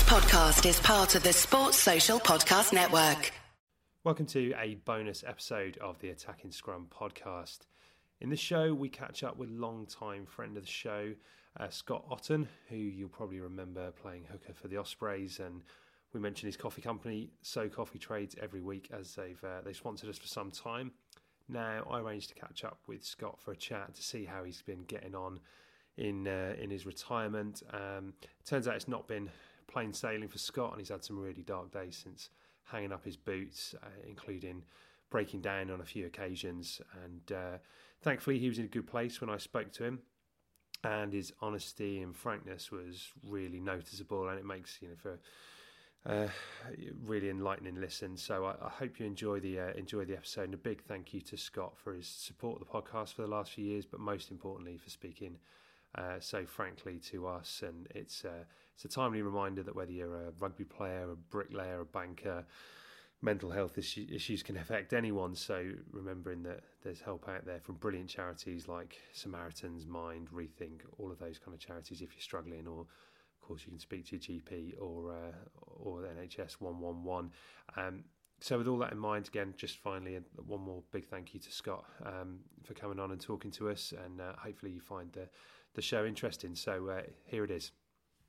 podcast is part of the Sports Social Podcast Network. Welcome to a bonus episode of the Attacking Scrum podcast. In this show, we catch up with long-time friend of the show, Scott Otten, who you'll probably remember playing hooker for the Ospreys, and we mention his coffee company, So Coffee Trades, every week as they've sponsored us for some time. Now, I arranged to catch up with Scott for a chat to see how he's been getting on in his retirement. Turns out it's not been plain sailing for Scott, and he's had some really dark days since hanging up his boots, including breaking down on a few occasions. And thankfully, he was in a good place when I spoke to him, and his honesty and frankness was really noticeable, and it makes for really enlightening listen. So I hope you enjoy the episode, and a big thank you to Scott for his support of the podcast for the last few years, but most importantly for speaking so frankly to us. And it's a timely reminder that whether you're a rugby player, a bricklayer, a banker, mental health issues can affect anyone. So remembering that there's help out there from brilliant charities like Samaritan's Mind, Rethink, all of those kind of charities if you're struggling, or of course you can speak to your GP or NHS 111. So with all that in mind, again, just finally one more big thank you to Scott for coming on and talking to us, and hopefully you find the show interesting. So here it is.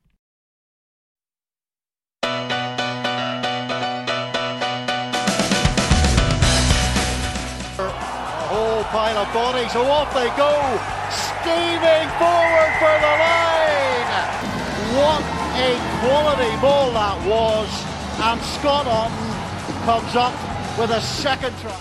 Whole pile of bodies, so off they go, steaming forward for the line. What a quality ball that was, and Scott Otten comes up with a second try.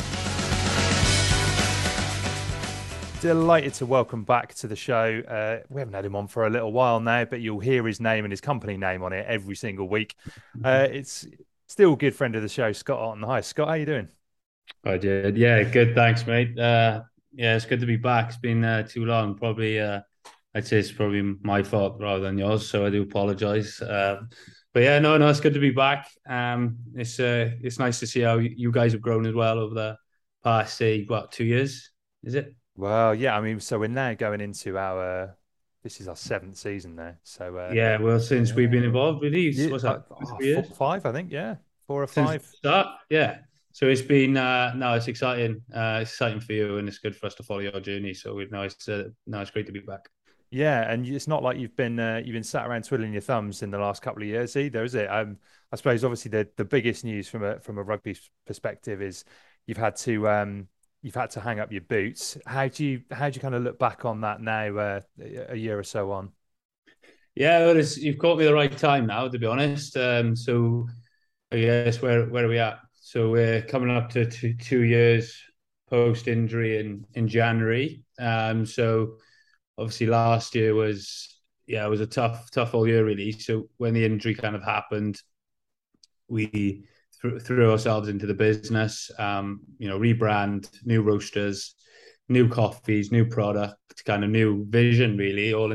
Delighted to welcome back to the show. We haven't had him on for a little while now, but you'll hear his name and his company name on it every single week. It's still a good friend of the show, Scott Otten. Hi, Scott. How you doing? I did. Yeah, good. Thanks, mate. Yeah, it's good to be back. It's been too long. Probably, I'd say it's probably my fault rather than yours, so I do apologise. But yeah, no, it's good to be back. It's nice to see how you guys have grown as well over the past, say, 2 years, is it? Well, yeah, I mean, so we're now going into this is our 7th season now. So yeah, well, since we've been involved, really, what's that? 3 years? 5, I think, yeah, 4 or 5. Since the start, yeah. So it's been it's exciting. It's exciting for you, and it's good for us to follow your journey. So it's great to be back. Yeah, and it's not like you've been sat around twiddling your thumbs in the last couple of years either, is it? I suppose obviously the biggest news from a rugby perspective is you've had to hang up your boots. How do you kind of look back on that now, a year or so on? Yeah, well, you've caught me the right time now, to be honest. So I guess where are we at? So we're coming up to 2 years post injury in January. So obviously last year was a tough all year really. So when the injury kind of happened, we threw ourselves into the business. Rebrand, new roasters, new coffees, new product, kind of new vision really, all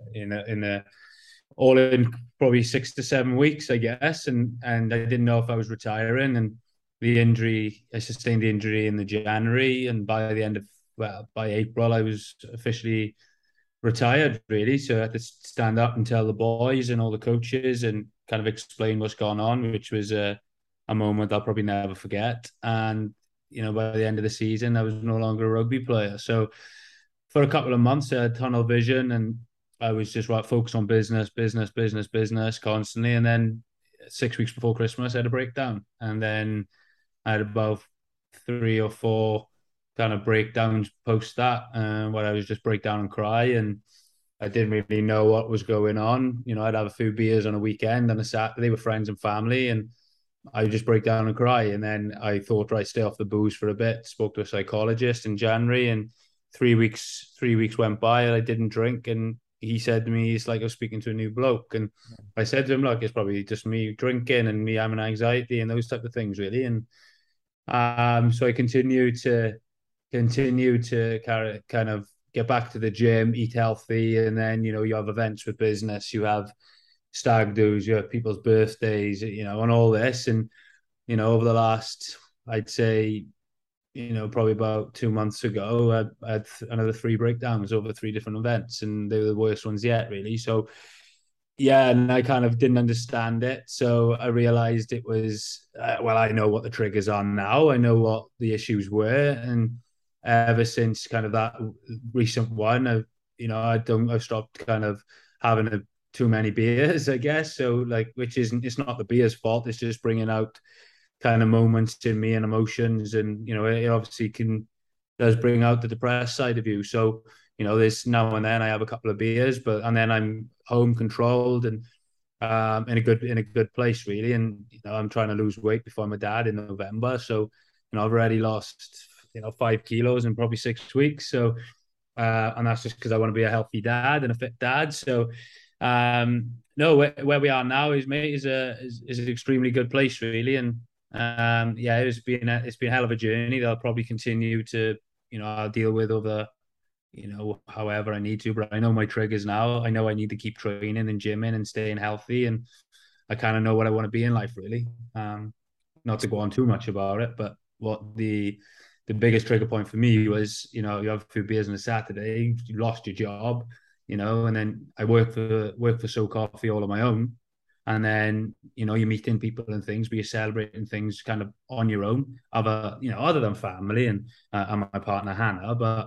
in probably 6 to 7 weeks, I guess. And I didn't know if I was retiring, and I sustained the injury in the January, and by April, I was officially retired, really. So I had to stand up and tell the boys and all the coaches and kind of explain what's gone on, which was a moment I'll probably never forget. And, by the end of the season, I was no longer a rugby player. So for a couple of months, I had tunnel vision, and I was just focused on business constantly. And then 6 weeks before Christmas, I had a breakdown. And then I had about 3 or 4 kind of breakdowns post that, where I was just break down and cry, and I didn't really know what was going on. I'd have a few beers on a weekend and a Saturday with friends and family, and I would just break down and cry. And then I thought, right, stay off the booze for a bit. Spoke to a psychologist in January, and 3 weeks went by and I didn't drink. And he said to me, it's like I was speaking to a new bloke. And I said to him, look, it's probably just me drinking and me having anxiety and those type of things, really. And so I continue to kind of get back to the gym, eat healthy, and then you have events with business, you have stag do's, you have people's birthdays, and all this. And over the last, I'd say, probably about 2 months ago, I had another 3 breakdowns over 3 different events, and they were the worst ones yet, really. So Yeah, and I kind of didn't understand it. So I realized it was, well, I know what the triggers are now. I know what the issues were. And ever since kind of that recent one, I've stopped kind of having too many beers, I guess. So like, it's not the beer's fault. It's just bringing out kind of moments in me and emotions. And, it obviously does bring out the depressed side of you. So, there's now and then I have a couple of beers, and then I'm home controlled and in a good place really. And I'm trying to lose weight before my dad in November. So, I've already lost 5 kilos in probably 6 weeks. So, and that's just because I want to be a healthy dad and a fit dad. So, no, where we are now is an extremely good place really. And yeah, it's been a hell of a journey that I'll probably continue to I'll deal with over however I need to. But I know my triggers now. I know I need to keep training and gymming and staying healthy, and I kind of know what I want to be in life really. Not to go on too much about it, but what the biggest trigger point for me was, you have a few beers on a Saturday, you lost your job, and then I work for So Coffee all on my own. And then, you're meeting people and things, but you're celebrating things kind of on your own, other than family and my partner Hannah. But,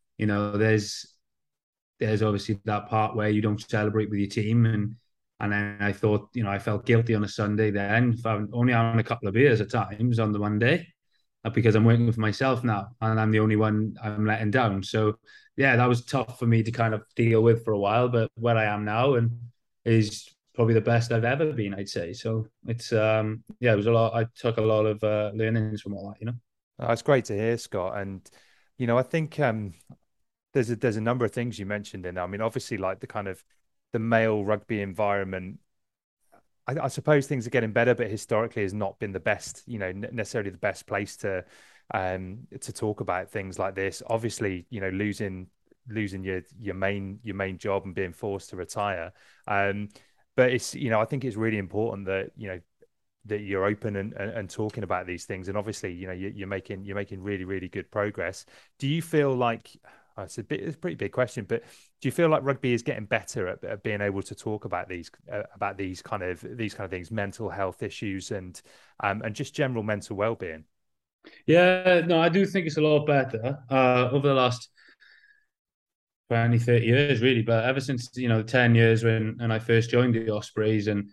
there's obviously that part where you don't celebrate with your team. And then I thought, I felt guilty on a Sunday then for only having a couple of beers at times on the Monday, because I'm working for myself now and I'm the only one I'm letting down. So yeah, that was tough for me to kind of deal with for a while, but where I am now and is probably the best I've ever been, I'd say. So it's it was a lot. I took a lot of learnings from all that. It's great to hear, Scott. And I think there's a number of things you mentioned in there. I mean, obviously, like the kind of the male rugby environment, I suppose things are getting better, but historically has not been the best, necessarily the best place to talk about things like this. Obviously, losing your main job and being forced to retire. But it's, I think it's really important that, that you're open and talking about these things. And obviously, you're making really, really good progress. Do you feel like, it's a pretty big question, but do you feel like rugby is getting better at being able to talk about these kind of things, mental health issues and just general mental well-being? Yeah, no, I do think it's a lot better over the last 20, 30 years, really. But ever since, 10 years when I first joined the Ospreys, and,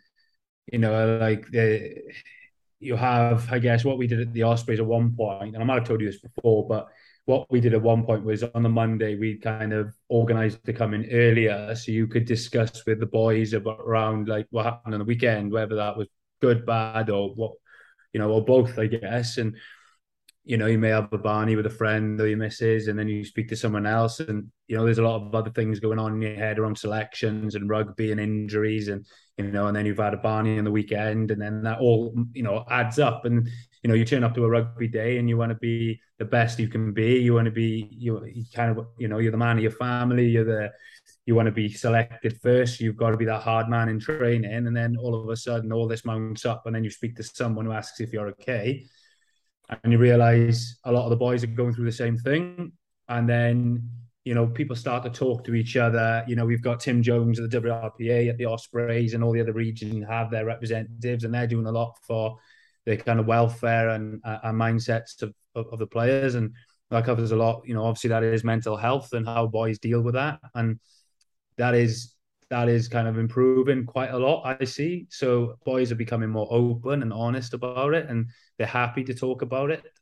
you have, I guess, what we did at the Ospreys at one point, and I might have told you this before, but what we did at one point was on the Monday, we kind of organized to come in earlier so you could discuss with the boys around like what happened on the weekend, whether that was good, bad, or what, or both, I guess. And, you may have a Barney with a friend or your missus, and then you speak to someone else. And, there's a lot of other things going on in your head around selections and rugby and injuries. And, and then you've had a Barney on the weekend, and then that all, adds up. And, you turn up to a rugby day and you want to be the best you can be. You want to be, you kind of, you're the man of your family. You want to be selected first. You've got to be that hard man in training. And then all of a sudden, all this mounts up, and then you speak to someone who asks if you're okay. And you realize a lot of the boys are going through the same thing. And then, people start to talk to each other. We've got Tim Jones at the WRPA, at the Ospreys, and all the other regions have their representatives, and they're doing a lot for the kind of welfare and mindsets of the players. And that covers a lot. Obviously that is mental health and how boys deal with that. And that is kind of improving quite a lot, I see. So boys are becoming more open and honest about it, and they're happy to talk about it.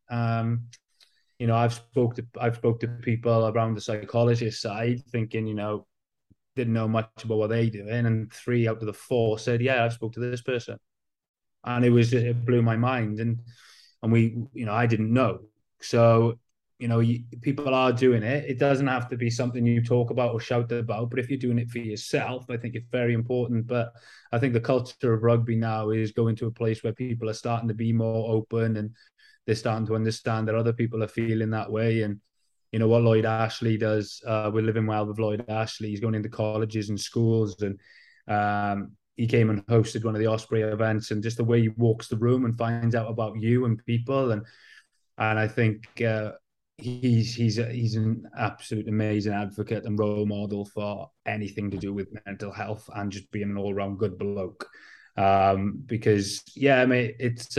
I've spoke to people around the psychologist side, thinking, didn't know much about what they doing, and 3 out of the 4 said, "Yeah, I've spoke to this person," and it blew my mind. And we, I didn't know. So people are doing it. It doesn't have to be something you talk about or shout about, but if you're doing it for yourself, I think it's very important. But I think the culture of rugby now is going to a place where people are starting to be more open, and they're starting to understand that other people are feeling that way. And what Lloyd Ashley does, we're living well with Lloyd Ashley. He's going into colleges and schools, and he came and hosted one of the Osprey events, and just the way he walks the room and finds out about you and people. And I think he's an absolute amazing advocate and role model for anything to do with mental health and just being an all round good bloke. Because yeah, I mean, it's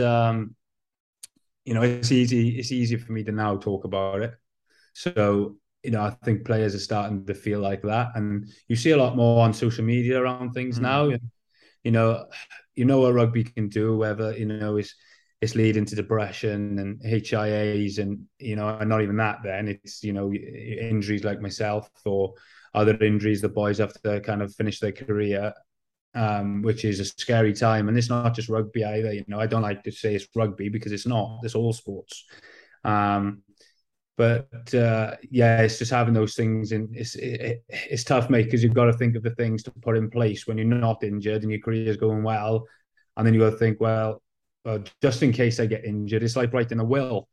it's easy for me to now talk about it. So, I think players are starting to feel like that, and you see a lot more on social media around things now. You know, what rugby can do, whether it's leading to depression and HIAs, and and not even that. Then it's injuries like myself or other injuries that boys have to kind of finish their career, which is a scary time. And it's not just rugby either. I don't like to say it's rugby because it's not. It's all sports. But yeah, it's just having those things, and it's tough, mate, because you've got to think of the things to put in place when you're not injured and your career is going well, and then you got to think, well, just in case I get injured, it's like writing a will.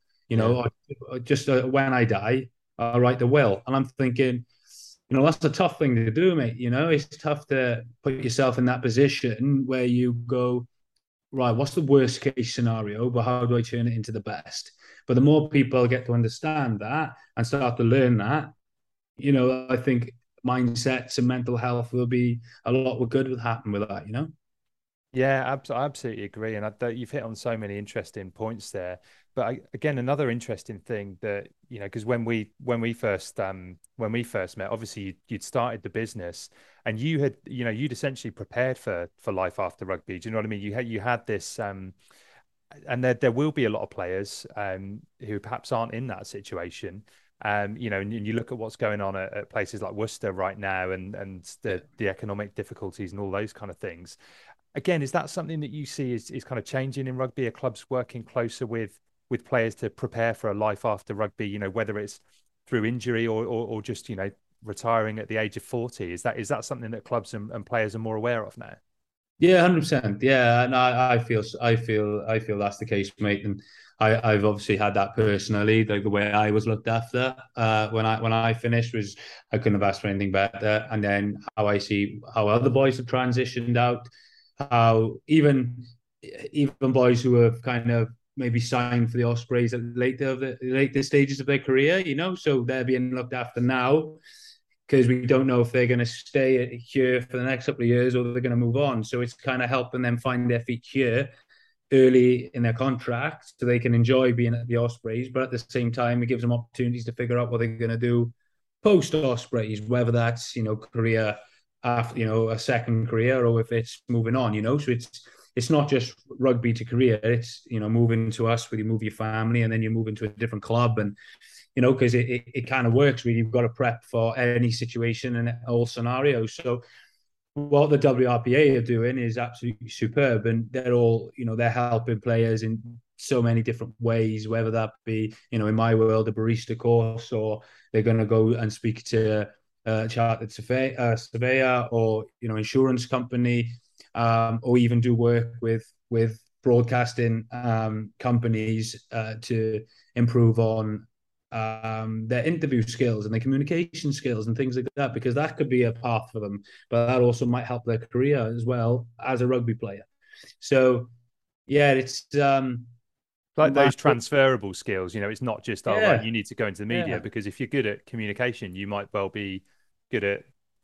Just when I die, I'll write the will, and I'm thinking, that's a tough thing to do, mate. It's tough to put yourself in that position where you go, right, what's the worst case scenario, but how do I turn it into the best? But the more people get to understand that and start to learn that, I think mindsets and mental health will be a lot of good would happen with that, Yeah, I absolutely agree, and you've hit on so many interesting points there. But again, another interesting thing that because when we first met, obviously you'd started the business, and you'd essentially prepared for life after rugby. Do you know what I mean? You had this, and there will be a lot of players who perhaps aren't in that situation. And you look at what's going on at places like Worcester right now, and the economic difficulties and all those kind of things. Again, is that something that you see is kind of changing in rugby? Are clubs working closer with players to prepare for a life after rugby? Whether it's through injury or just retiring at the age of 40. Is that something that clubs and players are more aware of now? Yeah, 100%. Yeah, and I feel that's the case, mate. And I've obviously had that personally. Like the way I was looked after when I finished was I couldn't have asked for anything better. And then how I see how other boys have transitioned out, how even boys who have kind of maybe signed for the Ospreys at later stages of their career, so they're being looked after now because we don't know if they're going to stay here for the next couple of years or they're going to move on. So it's kind of helping them find their feet here early in their contract so they can enjoy being at the Ospreys. But at the same time, it gives them opportunities to figure out what they're going to do post Ospreys, whether that's, career after, a second career or if it's moving on, So it's not just rugby to career. It's, moving to us where you move your family and then you move into a different club and, because it kind of works really. You've got to prep for any situation and all scenarios. So what the WRPA are doing is absolutely superb, and they're all, they're helping players in so many different ways, whether that be, in my world, a barista course, or they're going to go and speak to a chartered surveyor or, insurance company, or even do work with broadcasting companies to improve on their interview skills and their communication skills and things like that, because that could be a path for them, but that also might help their career as well as a rugby player. So yeah, it's like those transferable skills. It's not just right, you need to go into the media, because if you're good at communication, you might well be good at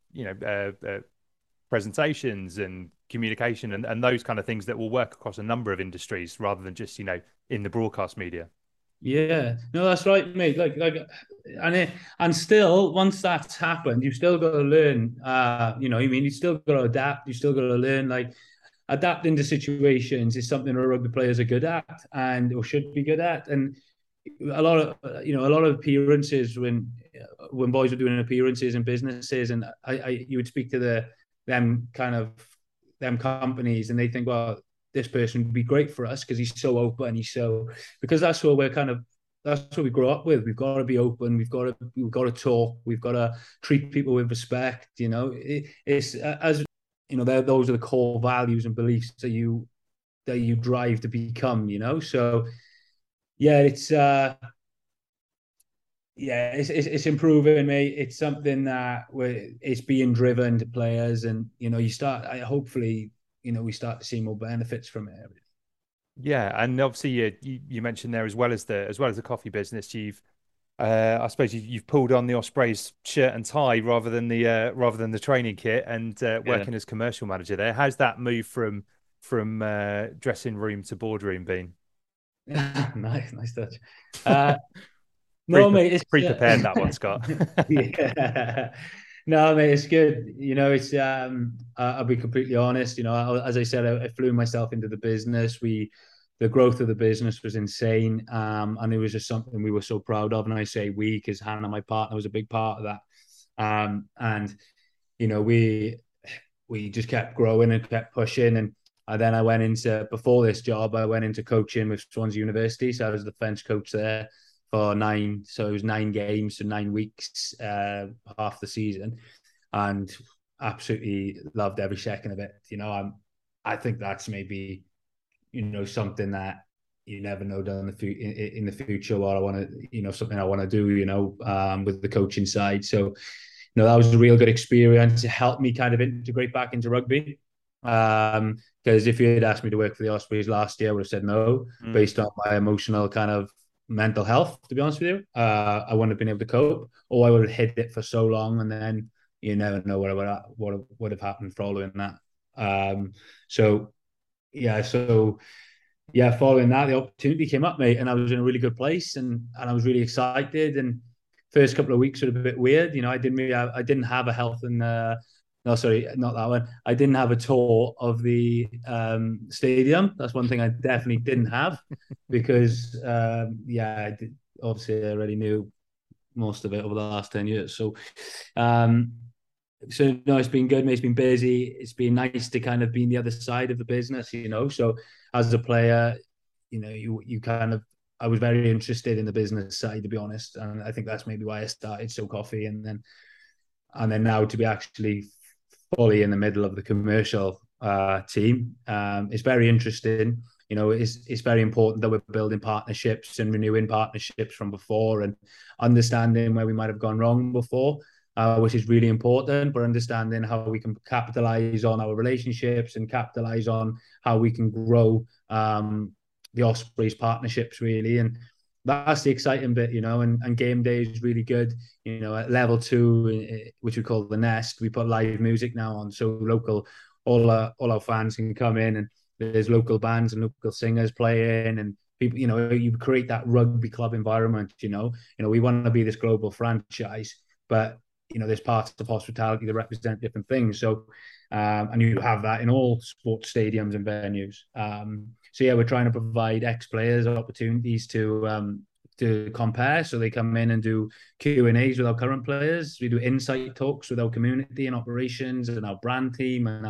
presentations and communication and those kind of things that will work across a number of industries rather than just in the broadcast media. Yeah, no, that's right, mate. And still, once that's happened, you've still got to learn. You still got to adapt. You still got to learn. Like adapting to situations is something our rugby players are good at or should be good at. And a lot of appearances when boys are doing appearances in businesses, and you would speak to them companies, and they think, well, this person would be great for us because he's so open. Because that's what that's what we grow up with. We've got to be open. We've got to talk. We've got to treat people with respect. It's as those are the core values and beliefs that you drive to become. So yeah, it's improving, mate. It's something that it's being driven to players, and you start. Hopefully, we start to see more benefits from it. Yeah, and obviously you mentioned there as well as the coffee business, you've I suppose you've pulled on the Ospreys shirt and tie rather than the training kit, and working as commercial manager there. How's that move from dressing room to boardroom been? Nice touch. No, mate, it's pre-prepared that one, Scott. Yeah. No, mate, it's good. It's I'll be completely honest. As I said, I flew myself into the business. The growth of the business was insane, and it was just something we were so proud of. And I say we, because Hannah, my partner, was a big part of that. And we just kept growing and kept pushing. And then I went into, before this job, I went into coaching with Swansea University. So I was the defence coach there for 9. So it was 9 games, so 9 weeks, half the season, and absolutely loved every second of it. I think that's maybe, something that you never know down in the future what I want to, something I want to do, with the coaching side. So, that was a real good experience. It helped me kind of integrate back into rugby. Because if you had asked me to work for the Ospreys last year, I would have said no, based on my emotional kind of mental health, to be honest with you. I wouldn't have been able to cope, or I would have hid it for so long, and then you never know what would have happened following that. Following that, the opportunity came up, mate, and I was in a really good place, and I was really excited. And first couple of weeks were a bit weird. I didn't have a health and no, sorry, not that one. I didn't have a tour of the stadium. That's one thing I definitely didn't have, because obviously I already knew most of it over the last 10 years. So no, it's been good, mate. It's been busy. It's been nice to kind of be on the other side of the business, So as a player, you kind of, I was very interested in the business side, to be honest, and I think that's maybe why I started So Coffee, and then now to be actually fully in the middle of the commercial team, it's very interesting. It's very important that we're building partnerships and renewing partnerships from before, and understanding where we might have gone wrong before, which is really important, but understanding how we can capitalize on our relationships and capitalize on how we can grow the Ospreys partnerships, really. And that's the exciting bit, and game day is really good. At level 2, which we call the Nest, we put live music now on, so all our fans can come in, and there's local bands and local singers playing, and people, you create that rugby club environment. We want to be this global franchise, but there's parts of hospitality that represent different things. So, and you have that in all sports stadiums and venues. We're trying to provide ex-players opportunities to compare. So they come in and do Q&As with our current players. We do insight talks with our community and operations and our brand team and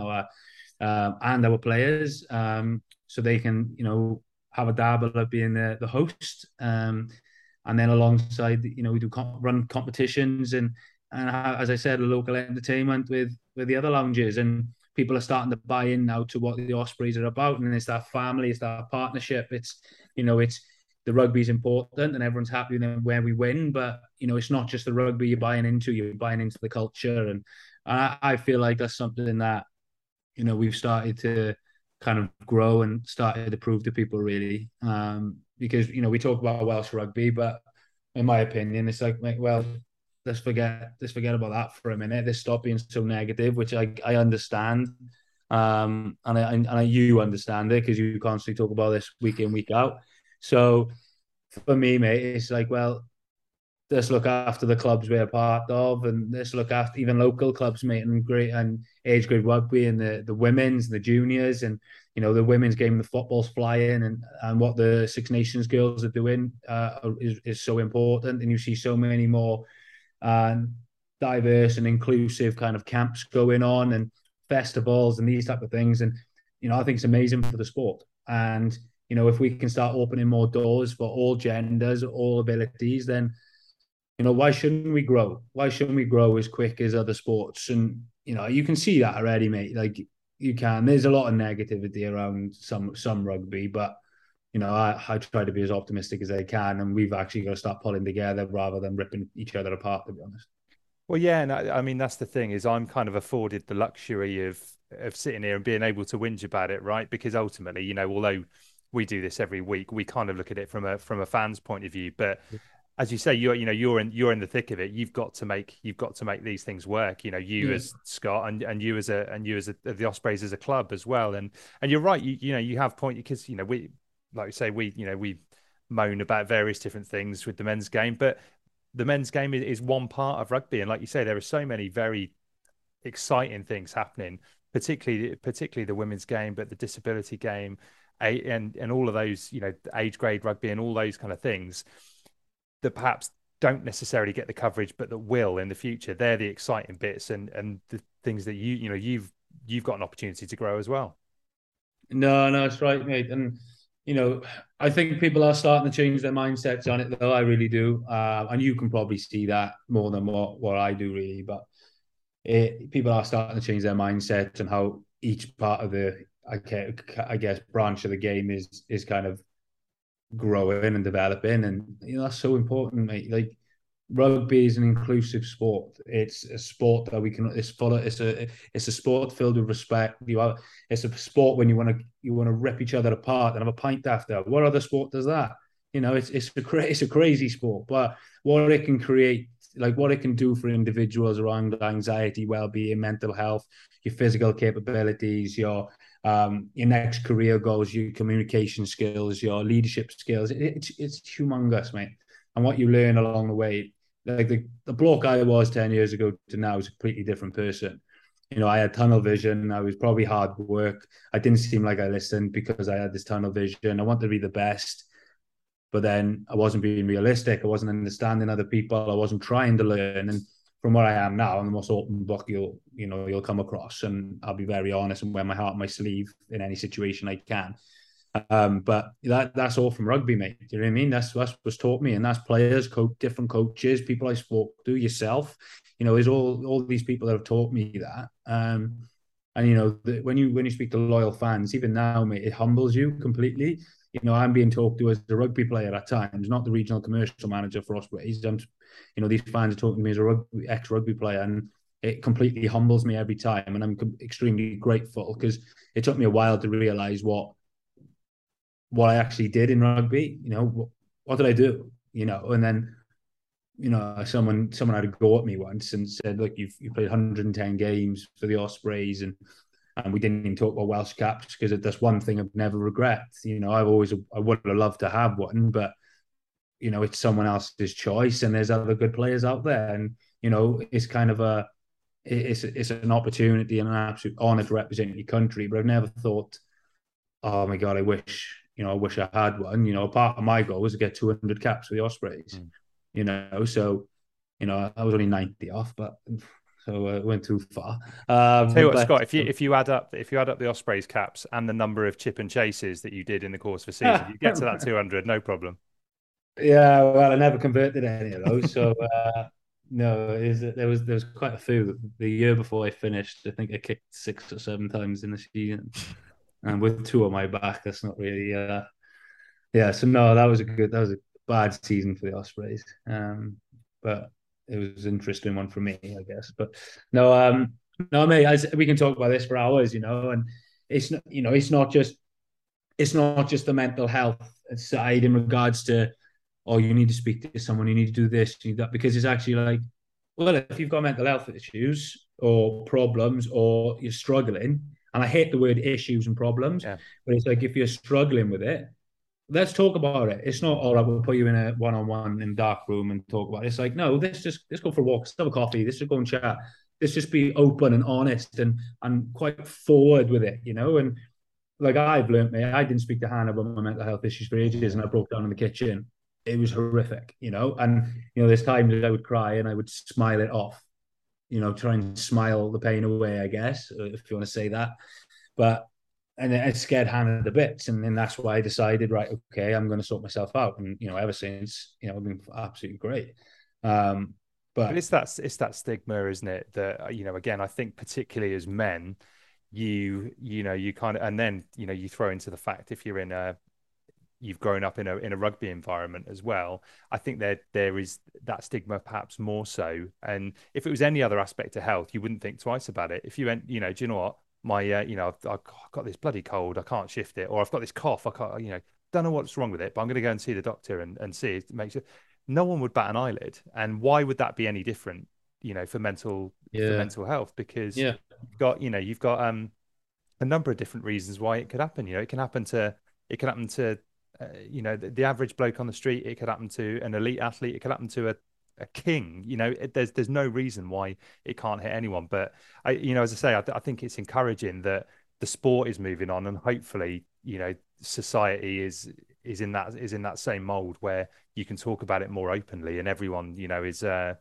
our players. So they can, have a dabble of being the host. And then alongside, we do run competitions and as I said, a local entertainment with the other lounges, and people are starting to buy in now to what the Ospreys are about, and it's that family, it's that partnership. It's the rugby's important, and everyone's happy when we win, but it's not just the rugby you're buying into the culture, and I feel like that's something that we've started to kind of grow and started to prove to people, really, because we talk about Welsh rugby, but in my opinion, it's like, well, let's forget about that for a minute. Let's stop being so negative, which I understand. And you understand it, because you constantly talk about this week in, week out. So for me, mate, it's like, well, let's look after the clubs we're a part of, and let's look after even local clubs, mate, and age grade rugby, and the women's, the juniors, and the women's game, the football's flying, and what the Six Nations girls are doing is so important. And you see so many more diverse and inclusive kind of camps going on, and festivals and these type of things, and I think it's amazing for the sport. And if we can start opening more doors for all genders, all abilities, then why shouldn't we grow? Why shouldn't we grow as quick as other sports? And you can see that already, mate. Like, you can. There's a lot of negativity around some rugby, but I try to be as optimistic as I can, and we've actually got to start pulling together rather than ripping each other apart, to be honest. Well, yeah, and I mean, that's the thing, is I'm kind of afforded the luxury of sitting here and being able to whinge about it, right? Because ultimately, although we do this every week, we kind of look at it from a fan's point of view. But as you say, you're in the thick of it. You've got to make these things work. You as Scott and you as the Ospreys as a club as well. And you're right. You have point, because we, like we say, we moan about various different things with the men's game, but the men's game is one part of rugby. And like you say, there are so many very exciting things happening, particularly the women's game, but the disability game, and all of those, age grade rugby and all those kind of things that perhaps don't necessarily get the coverage, but that will in the future. They're the exciting bits and the things that you've got an opportunity to grow as well. No, that's right, mate. And I think people are starting to change their mindsets on it, though. I really do, and you can probably see that more than what I do, really. But people are starting to change their mindset and how each part of the, I guess, branch of the game is kind of growing and developing, and that's so important, mate. Like, rugby is an inclusive sport. It's a sport that we can. It's a sport filled with respect. It's a sport when you want to rip each other apart and have a pint after. What other sport does that? It's a crazy sport, but what it can create, like what it can do for individuals around anxiety, well-being, mental health, your physical capabilities, your next career goals, your communication skills, your leadership skills. It's humongous, mate. And what you learn along the way, like the bloke I was 10 years ago to now is a completely different person. I had tunnel vision. I was probably hard work. I didn't seem like I listened because I had this tunnel vision. I wanted to be the best, but then I wasn't being realistic. I wasn't understanding other people. I wasn't trying to learn. And from where I am now, I'm the most open book you'll come across, and I'll be very honest and wear my heart on my sleeve in any situation I can. But that's all from rugby, mate. Do you know what I mean? That's what's taught me, and that's players, different coaches, people I spoke to, yourself. There's all these people that have taught me that. And when you speak to loyal fans, even now, mate, it humbles you completely. I'm being talked to as a rugby player at times, not the regional commercial manager for Ospreys. These fans are talking to me as a ex-rugby player, and it completely humbles me every time. And I'm extremely grateful, because it took me a while to realise what I actually did in rugby. What did I do? And then, someone had a go at me once and said, look, you've played 110 games for the Ospreys, and we didn't even talk about Welsh caps, because that's one thing I've never regret. I would have loved to have one, but it's someone else's choice, and there's other good players out there, and it's kind of it's an opportunity and an absolute honour to represent your country. But I've never thought, oh my God, I wish I had one. Part of my goal was to get 200 caps for the Ospreys. So I was only 90 off, but so it went too far. Tell you what, Scott, if you add up the Ospreys caps and the number of chip and chases that you did in the course of a season, you get to that 200, no problem. Yeah, well, I never converted any of those, so no, there was quite a few. The year before I finished, I think I kicked 6 or 7 times in the season, and with 2 on my back, that's not really. So no, that was a bad season for the Ospreys, but it was an interesting one for me, I guess. But no, mate, we can talk about this for hours, and it's not just the mental health side in regards to, oh, you need to speak to someone, you need to do this, you need that, because it's actually like, well, if you've got mental health issues or problems, or you're struggling, and I hate the word issues and problems, but it's like, if you're struggling with it, let's talk about it. It's not, all right, we'll put you in a one-on-one in a dark room and talk about it. It's like, no, let's go for a walk, let's have a coffee, let's just go and chat. Let's just be open and honest and quite forward with it, And like I've learned, mate, I didn't speak to Hannah about my mental health issues for ages, and I broke down in the kitchen. It was horrific, and there's times I would cry and I would smile it off, try and smile the pain away, I guess, if you want to say that. But and it scared Hannah to bits, and then that's why I decided, right, okay, I'm going to sort myself out, and ever since, I've been absolutely great. But it's that stigma, isn't it? That again, I think particularly as men, you kind of, and then you throw into the fact, if you've grown up in a rugby environment as well, I think there is that stigma perhaps more so. And if it was any other aspect of health, you wouldn't think twice about it. If you went, do you know what, my I've got this bloody cold, I can't shift it, or I've got this cough, I can't, don't know what's wrong with it, but I'm going to go and see the doctor and see it, make sure. no one would bat an eyelid. And why would that be any different, for mental health? Because you've got a number of different reasons why it could happen. It can happen to the average bloke on the street. It could happen to an elite athlete. It could happen to a king. There's no reason why it can't hit anyone. But as I say, I think it's encouraging that the sport is moving on, and hopefully, society is in that same mold where you can talk about it more openly, and everyone, is.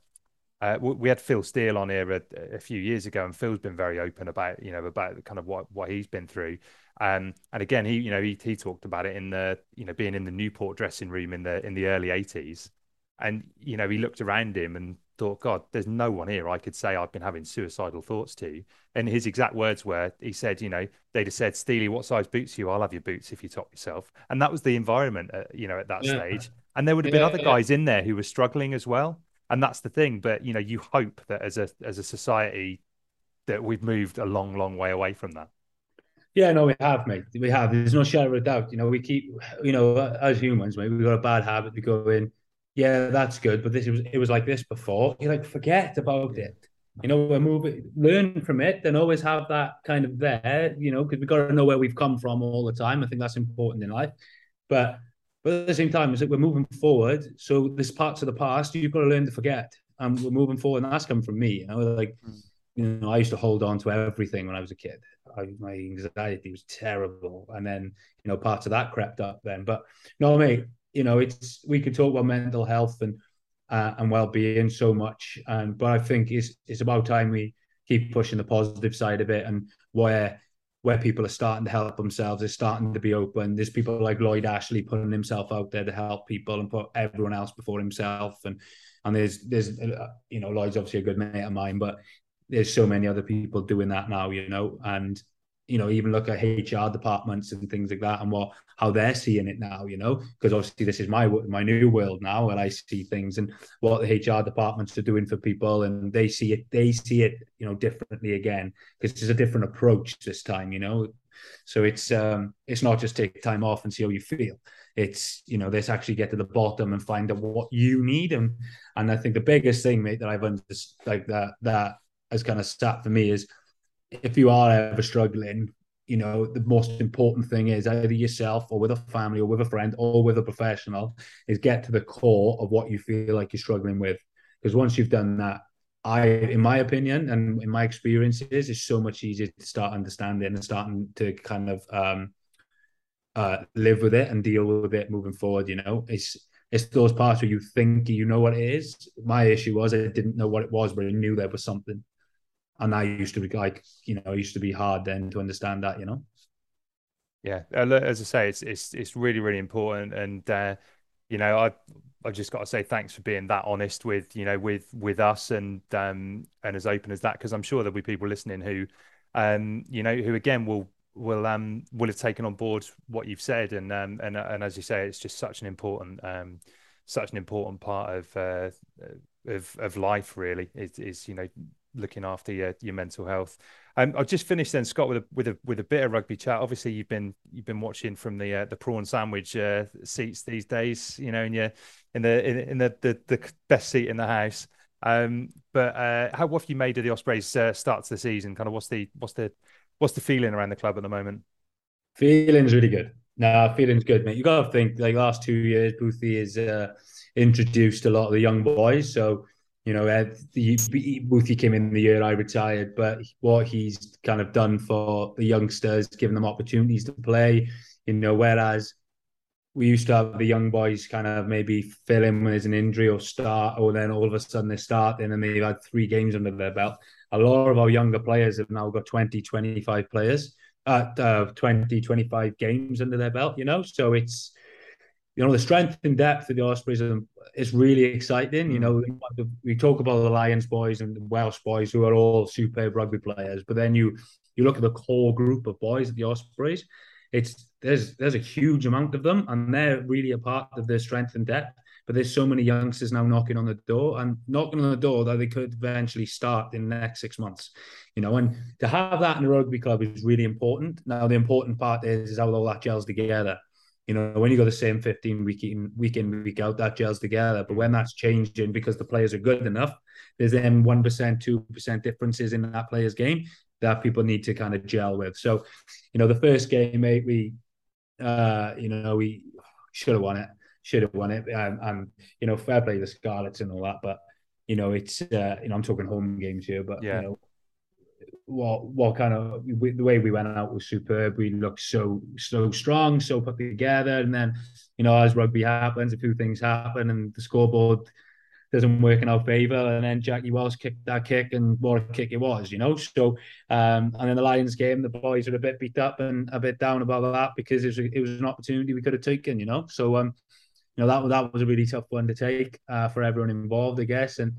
We had Phil Steele on here a few years ago, and Phil's been very open about kind of what he's been through. And again, he talked about it in the being in the Newport dressing room in the early 80s, and he looked around him and thought, God, there's no one here I could say I've been having suicidal thoughts to. And his exact words were, he said, they'd have said, Steely, what size boots are you? I'll have your boots if you top yourself. And that was the environment, at that stage. And there would have been other guys in there who were struggling as well. And that's the thing. But, you hope that as a society that we've moved a long, long way away from that. Yeah, no, we have, mate. We have. There's no shadow of a doubt. We keep, as humans, mate, we've got a bad habit to go in. Yeah, that's good, but it was like this before. You forget about it. We're moving, learn from it, and always have that kind of there. Because we've got to know where we've come from all the time. I think that's important in life. But at the same time, we're moving forward. So there's parts of the past you've got to learn to forget, and we're moving forward. And that's come from me. I used to hold on to everything when I was a kid. My anxiety was terrible, and then parts of that crept up then. But no, mate. We could talk about mental health and well-being so much, but I think it's about time we keep pushing the positive side of it, and where people are starting to help themselves, is starting to be open. There's people like Lloyd Ashley putting himself out there to help people and put everyone else before himself, and there's Lloyd's obviously a good mate of mine, but there's so many other people doing that now, and even look at HR departments and things like that, and how they're seeing it now, because obviously this is my new world now, and I see things and what the HR departments are doing for people, and they see it, differently again, because it's a different approach this time, So it's not just take time off and see how you feel. It's, let's actually get to the bottom and find out what you need, and I think the biggest thing, mate, that I've understood that has kind of sat for me is, if you are ever struggling, the most important thing is either yourself or with a family or with a friend or with a professional is get to the core of what you feel like you're struggling with. Because once you've done that, in my opinion and in my experiences, it's so much easier to start understanding and starting to kind of live with it and deal with it moving forward. It's those parts where you think you know what it is. My issue was I didn't know what it was, but I knew there was something. And I used to be used to be hard then to understand that, Yeah, as I say, it's really, really important, and I've just got to say thanks for being that honest with with us, and as open as that, because I'm sure there'll be people listening who who again will have taken on board what you've said, and as you say, it's just such an important part of life, really, is looking after your mental health. I'll just finish then, Scott, with a bit of rugby chat. Obviously, you've been watching from the prawn sandwich seats these days, and you're in the best seat in the house. But what have you made of the Ospreys start to the season? Kind of what's the feeling around the club at the moment? Feeling's really good. No, feeling's good, mate. You got to think, last 2 years, Boothie has introduced a lot of the young boys, so. Boothie came in the year I retired, but what he's kind of done for the youngsters, giving them opportunities to play, whereas we used to have the young boys kind of maybe fill in when there's an injury or start, or then all of a sudden they start and then they've had 3 games under their belt. A lot of our younger players have now got 20, 25 players, 20, 25 games under their belt, So it's, the strength and depth of the Ospreys is really exciting. We talk about the Lions boys and the Welsh boys who are all superb rugby players, but then you look at the core group of boys at the Ospreys, there's a huge amount of them, and they're really a part of their strength and depth. But there's so many youngsters now knocking on the door that they could eventually start in the next 6 months. And to have that in a rugby club is really important. Now, the important part is how all that gels together. when you got the same 15 week in, week out, that gels together. But when that's changing because the players are good enough, there's then 1%, 2% differences in that player's game that people need to kind of gel with. So, the first game, mate, we should have won it. And fair play to the Scarlets and all that. But, it's, I'm talking home games here, but, what kind of the way we went out was superb. We looked so strong, so put together, and then as rugby happens, a few things happen, and the scoreboard doesn't work in our favour. And then Jackie Wells kicked that kick, and what a kick it was, So, and then the Lions game, the boys were a bit beat up and a bit down about that because it was an opportunity we could have taken, So, that was a really tough one to take for everyone involved, I guess, and.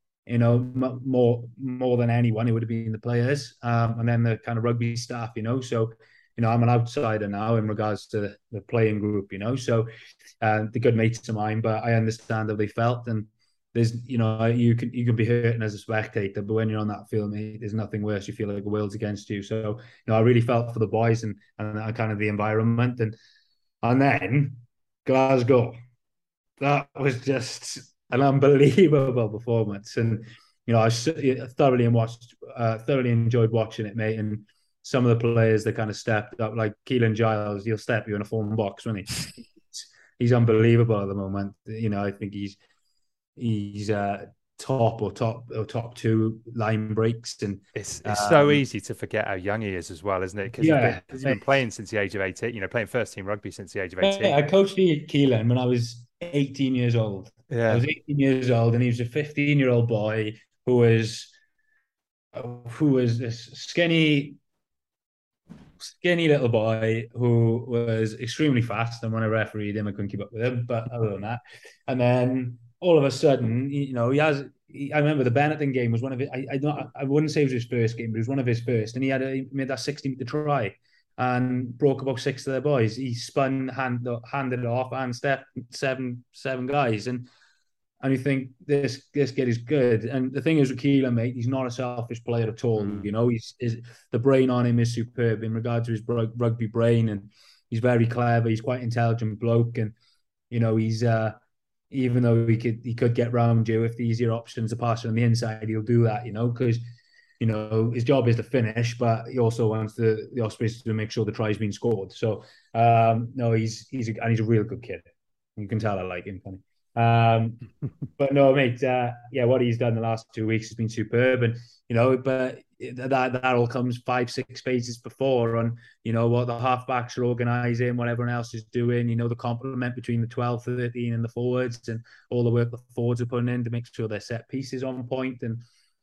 More than anyone, it would have been the players, and then the kind of rugby staff, So, I'm an outsider now in regards to the playing group, So, the good mates of mine, but I understand how they felt, and there's, you can be hurting as a spectator, but when you're on that field, mate, there's nothing worse. You feel like the world's against you. So, I really felt for the boys and kind of the environment, and then Glasgow, that was just an unbelievable performance, and I thoroughly enjoyed watching it, mate. And some of the players that kind of stepped up, like Keelan Giles, he'll step you in a phone box, won't he? He's unbelievable at the moment. I think he's top two line breaks, and it's so easy to forget how young he is as well, isn't it? Because he's been playing since the age of 18. Playing first team rugby since the age of 18. I coached Keelan when I was 18 years old. Yeah. I was 18 years old, and he was a 15-year-old boy who was this skinny little boy who was extremely fast. And when I refereed him, I couldn't keep up with him. But other than that, and then all of a sudden, I remember the Benetton game was one of it. I wouldn't say it was his first game, but it was one of his first, and he made that 60-meter try and broke about 6 of their boys. He spun, handed it off, and stepped seven guys, and you think this kid is good. And the thing is with Keelan, mate, he's not a selfish player at all. He's the brain on him is superb in regard to his rugby brain, and he's very clever. He's quite intelligent bloke, and he's even though he could get round you if the easier options are passing on the inside, he'll do that. Because his job is to finish, but he also wants the auspices to make sure the try's been scored. So no, he's a real good kid. You can tell I like him, funny. But no, mate, what he's done the last 2 weeks has been superb, and but that all comes 5-6 phases before on what the halfbacks are organising, what everyone else is doing, the complement between the 12, 13 and the forwards, and all the work the forwards are putting in to make sure their set pieces on point, and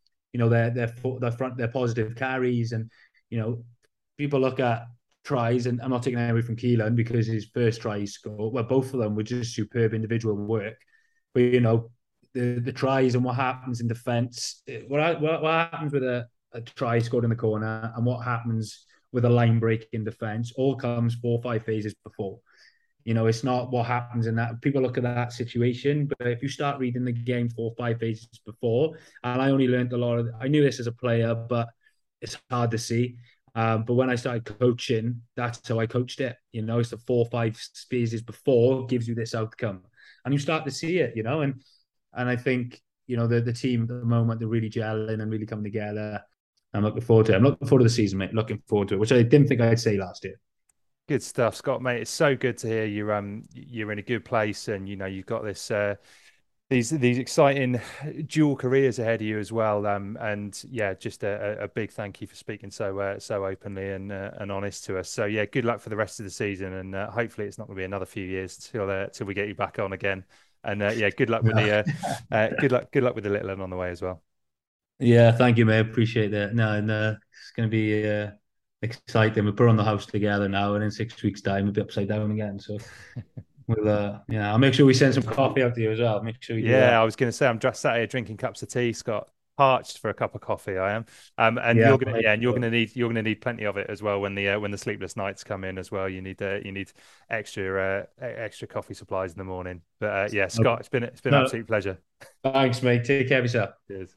their positive carries, and people look at tries, and I'm not taking away from Keelan because his first try he scored, well, both of them were just superb individual work. But the tries and what happens in defence, what happens with a try scored in the corner, and what happens with a line break in defence, all comes 4 or 5 phases before. It's not what happens in that. People look at that situation, but if you start reading the game 4 or 5 phases before, and I only learned a lot I knew this as a player, but it's hard to see. But when I started coaching, that's how I coached it. It's the 4 or 5 phases before gives you this outcome, and you start to see it. And I think the team at the moment, they're really gelling and really coming together. I'm looking forward to it. I'm looking forward to the season, mate. Looking forward to it, which I didn't think I'd say last year. Good stuff, Scott, mate. It's so good to hear you're in a good place, and you've got this these exciting dual careers ahead of you as well. And yeah, just a big thank you for speaking so openly and honest to us. So yeah, good luck for the rest of the season, and hopefully it's not going to be another few years till we get you back on again. And yeah, good luck with the good luck with the little one on the way as well. Yeah, thank you, mate. Appreciate that. No, and it's going to be exciting. We put on the house together now, and in 6 weeks' time, we'll be upside down again. So we'll, I'll make sure we send some coffee out to you as well. Make sure you. Yeah, I was going to say I'm just sat here drinking cups of tea, Scott. Parched for a cup of coffee, I am. And you're gonna need plenty of it as well when the sleepless nights come in as well. You need extra coffee supplies in the morning. But yeah, Scott, it's been an absolute pleasure. Thanks, mate. Take care of yourself. Cheers.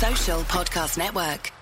Social Podcast Network.